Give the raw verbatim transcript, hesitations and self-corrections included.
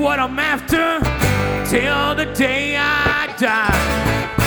what I'm after till the day I die.